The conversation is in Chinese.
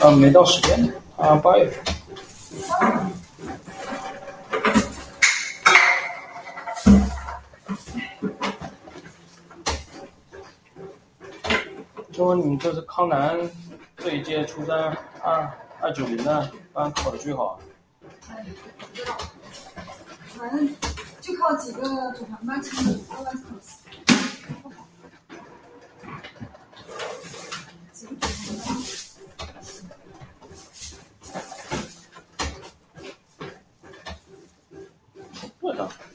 没到时间8月份。就问你这是康南这一届初三290的，刚考的最好。 不知道，反正就靠几个组团班签的2万考试，不好。几个组团班。 我操！